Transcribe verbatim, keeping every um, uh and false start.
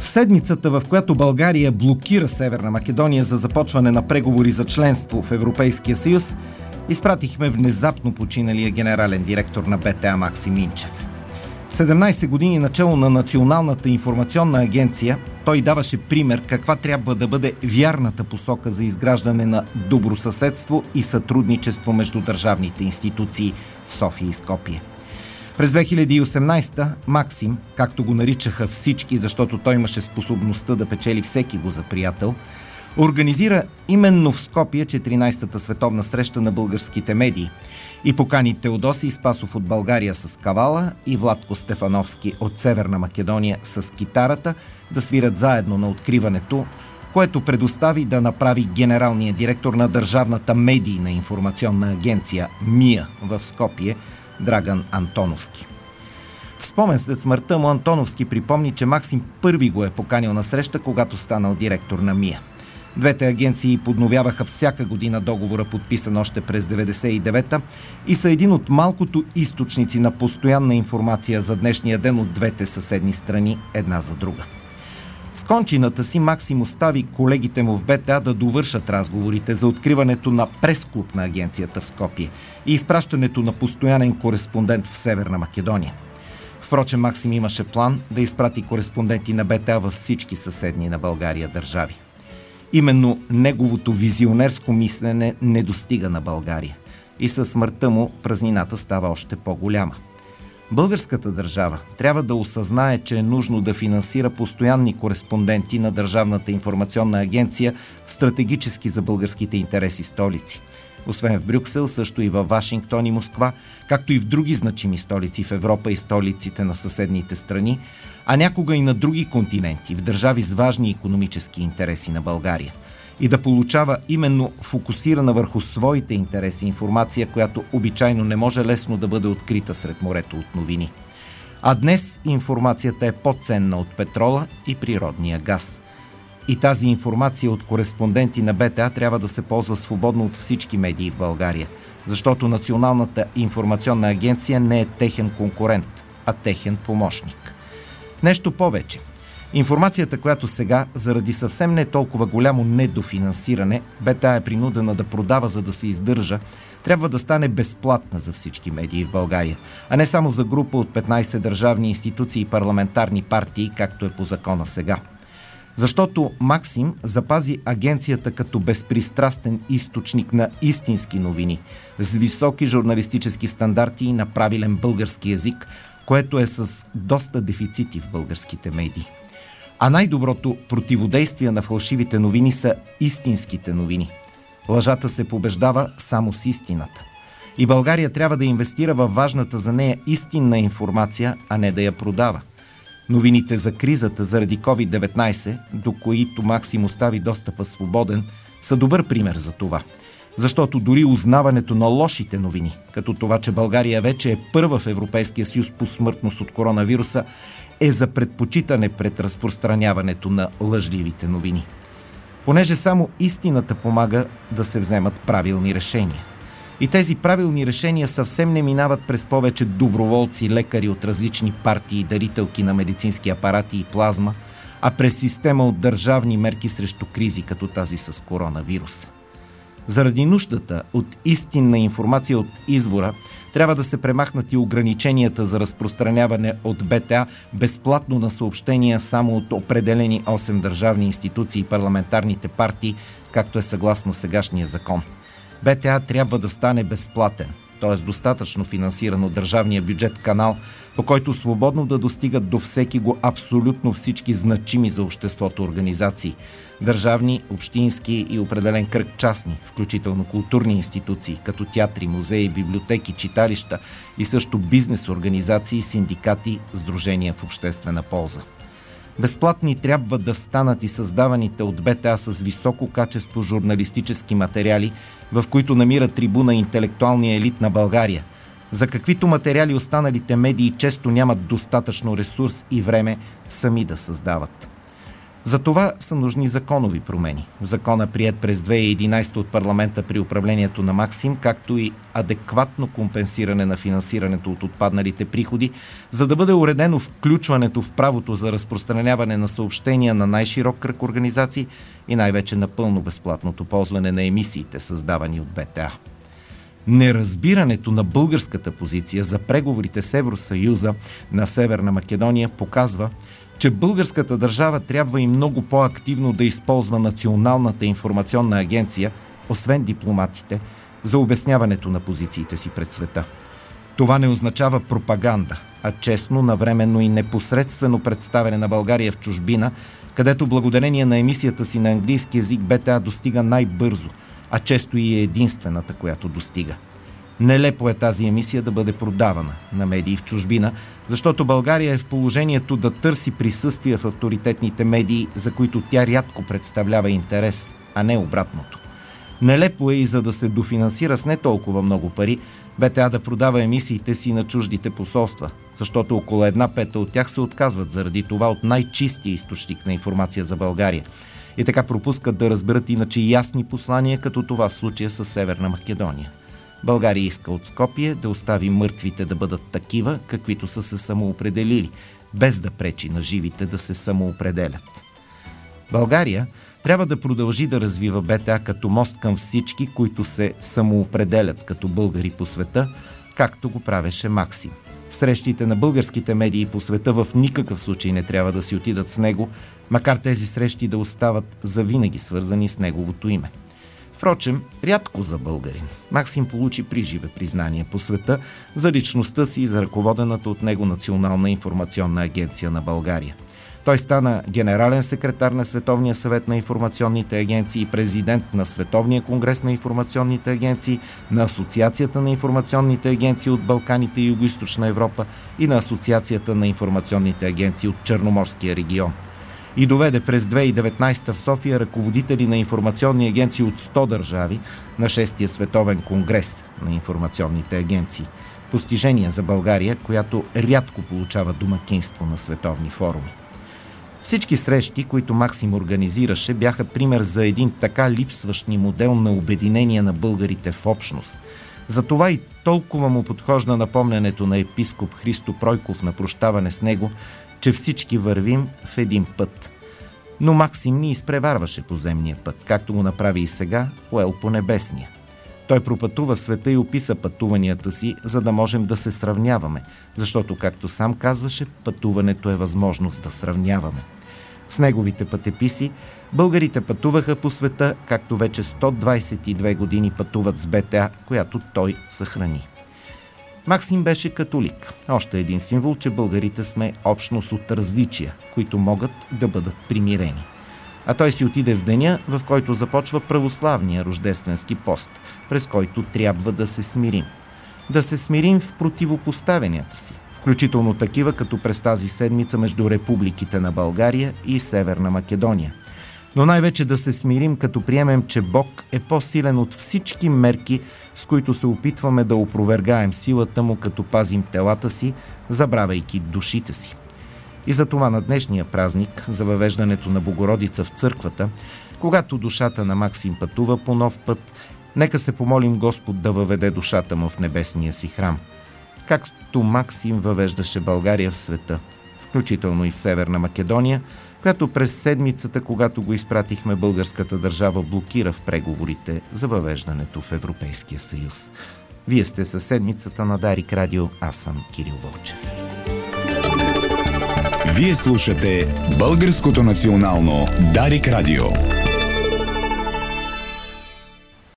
седмицата, в която България блокира Северна Македония за започване на преговори за членство в Европейския съюз, изпратихме внезапно починалия генерален директор на БТА Максим Минчев. седемнайсет години начало на Националната информационна агенция, той даваше пример каква трябва да бъде вярната посока за изграждане на добросъседство и сътрудничество между държавните институции в София и Скопие. През две хиляди и осемнайсета Максим, както го наричаха всички, защото той имаше способността да печели всеки го за приятел, организира именно в Скопие четиринайсетата световна среща на българските медии и покани Теодосий Спасов от България с кавала и Владко Стефановски от Северна Македония с китарата да свирят заедно на откриването, което предостави да направи генералния директор на Държавната медийна информационна агенция МИА в Скопие Драган Антоновски. В спомен след смъртта му Антоновски припомни, че Максим първи го е поканил на среща, когато станал директор на МИА. Двете агенции подновяваха всяка година договора, подписан още през деветдесет и девета, и са един от малкото източници на постоянна информация за днешния ден от двете съседни страни една за друга. С кончината си Максим остави колегите му в БТА да довършат разговорите за откриването на прес-клуб на агенцията в Скопие и изпращането на постоянен кореспондент в Северна Македония. Впрочем, Максим имаше план да изпрати кореспонденти на БТА във всички съседни на България държави. Именно неговото визионерско мислене не достига на България и със смъртта му празнината става още по-голяма. Българската държава трябва да осъзнае, че е нужно да финансира постоянни кореспонденти на Държавната информационна агенция в стратегически за българските интереси столици. Освен в Брюксел, също и във Вашингтон и Москва, както и в други значими столици в Европа и столиците на съседните страни, а някога и на други континенти, в държави с важни икономически интереси на България. И да получава именно фокусирана върху своите интереси информация, която обичайно не може лесно да бъде открита сред морето от новини. А днес информацията е по-ценна от петрола и природния газ. И тази информация от кореспонденти на БТА трябва да се ползва свободно от всички медии в България, защото Националната информационна агенция не е техен конкурент, а техен помощник. Нещо повече. Информацията, която сега, заради съвсем не толкова голямо недофинансиране, БТА е принудена да продава, за да се издържа, трябва да стане безплатна за всички медии в България, а не само за група от петнайсет държавни институции и парламентарни партии, както е по закона сега. Защото Максим запази агенцията като безпристрастен източник на истински новини, с високи журналистически стандарти и на правилен български език, което е с доста дефицити в българските медии. А най-доброто противодействие на фалшивите новини са истинските новини. Лъжата се побеждава само с истината. И България трябва да инвестира във важната за нея истинна информация, а не да я продава. Новините за кризата заради ковид деветнайсет, до които Максим остави достъпа свободен, са добър пример за това. Защото дори узнаването на лошите новини, като това, че България вече е първа в Европейския съюз по смъртност от коронавируса, е за предпочитане пред разпространяването на лъжливите новини. Понеже само истината помага да се вземат правилни решения. И тези правилни решения съвсем не минават през повече доброволци, лекари от различни партии, дарителки на медицински апарати и плазма, а през система от държавни мерки срещу кризи, като тази с коронавируса. Заради нуждата от истинна информация от извора, трябва да се премахнат и ограниченията за разпространяване от БТА безплатно на съобщения само от определени осем държавни институции и парламентарните партии, както е съгласно сегашния закон. БТА трябва да стане безплатен, т.е. достатъчно финансиран от държавния бюджет канал, по който свободно да достигат до всеки го абсолютно всички значими за обществото организации – държавни, общински и определен кръг частни, включително културни институции, като театри, музеи, библиотеки, читалища и също бизнес организации, синдикати, сдружения в обществена полза. Безплатни трябва да станат и създаваните от БТА с високо качество журналистически материали, в които намира трибуна интелектуалния елит на България, за каквито материали останалите медии често нямат достатъчно ресурс и време сами да създават. За това са нужни законови промени. Закона, приет през две хиляди и единадесета от парламента при управлението на Максим, както и адекватно компенсиране на финансирането от отпадналите приходи, за да бъде уредено включването в правото за разпространяване на съобщения на най-широк кръг организации и най-вече напълно безплатното ползване на емисиите, създавани от БТА. Неразбирането на българската позиция за преговорите с Евросъюза на Северна Македония показва, че българската държава трябва и много по-активно да използва Националната информационна агенция, освен дипломатите, за обясняването на позициите си пред света. Това не означава пропаганда, а честно, навременно и непосредствено представяне на България в чужбина, където благодарение на емисията си на английски език БТА достига най-бързо, а често и е единствената, която достига. Нелепо е тази емисия да бъде продавана на медии в чужбина, защото България е в положението да търси присъствие в авторитетните медии, за които тя рядко представлява интерес, а не обратното. Нелепо е и за да се дофинансира с не толкова много пари, БТА да продава емисиите си на чуждите посолства, защото около една пета от тях се отказват заради това от най-чистия източник на информация за България. И така пропускат да разберат иначе ясни послания, като това в случая с Северна Македония. България иска от Скопие да остави мъртвите да бъдат такива, каквито са се самоопределили, без да пречи на живите да се самоопределят. България трябва да продължи да развива БТА като мост към всички, които се самоопределят като българи по света, както го правеше Максим. Срещите на българските медии по света в никакъв случай не трябва да си отидат с него, макар тези срещи да остават завинаги свързани с неговото име. Впрочем, рядко за българин. Максим получи приживе признание по света за личността си и за ръководената от него Национална информационна агенция на България. Той стана генерален секретар на Световния съвет на информационните агенции и президент на Световния конгрес на информационните агенции, на Асоциацията на информационните агенции от Балканите и Югоизточна Европа и на Асоциацията на информационните агенции от Черноморския регион. И доведе през две хиляди и деветнадесета в София ръководители на информационни агенции от сто държави на шестия Световен конгрес на информационните агенции. Постижение за България, която рядко получава домакинство на световни форуми. Всички срещи, които Максим организираше, бяха пример за един така липсващ ни модел на обединение на българите в общност. Затова и толкова му подхожда напомнянето на епископ Христо Пройков на прощаване с него, че всички вървим в един път. Но Максим ни изпреварваше по земния път, както го направи и сега, поел по небесния. Той пропътува света и описа пътуванията си, за да можем да се сравняваме, защото, както сам казваше, пътуването е възможност да сравняваме. С неговите пътеписи българите пътуваха по света, както вече сто двадесет и две години пътуват с БТА, която той съхрани. Максим беше католик. Още един символ, че българите сме общност от различия, които могат да бъдат примирени. А той си отиде в деня, в който започва православния рождественски пост, през който трябва да се смирим. Да се смирим в противопоставенията си, включително такива като през тази седмица между републиките на България и Северна Македония. Но най-вече да се смирим, като приемем, че Бог е по-силен от всички мерки, с които се опитваме да опровергаем силата му, като пазим телата си, забравяйки душите си. И за това на днешния празник, за въвеждането на Богородица в църквата, когато душата на Максим пътува по нов път, нека се помолим Господ да въведе душата му в небесния си храм. Както Максим въвеждаше България в света, включително и в Северна Македония, която през седмицата, когато го изпратихме, българската държава блокира в преговорите за въвеждането в Европейския съюз. Вие сте със седмицата на Дарик Радио, аз съм Кирил Вълчев. Вие слушате Българското национално Дарик Радио.